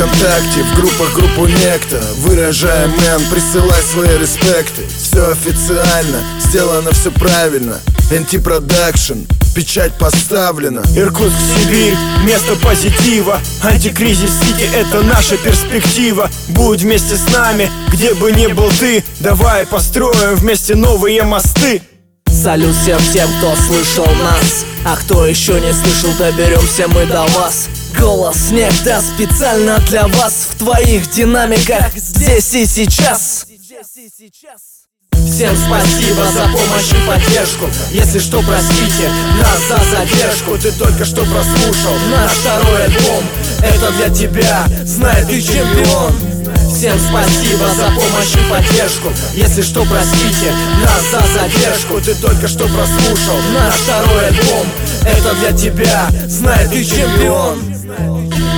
ВКонтакте, в группах группу Некто. Выражаем мэн, присылай свои респекты. Все официально, сделано все правильно. Антипродакшн, печать поставлена. Иркутск, Сибирь, место позитива. Антикризис Сити — это наша перспектива. Будь вместе с нами, где бы ни был ты. Давай построим вместе новые мосты. Салют всем тем, кто слышал нас, а кто еще не слышал, доберемся мы до вас. Голос Некто специально для вас, в твоих динамиках здесь и сейчас. Всем спасибо за помощь и поддержку. Если что, простите нас за задержку. Ты только что прослушал наш второй альбом. Это для тебя, знай, ты чемпион. Всем спасибо за помощь и поддержку. Если что, простите нас за задержку. Ты только что прослушал наш второй альбом. Это для тебя, знай, ты чемпион.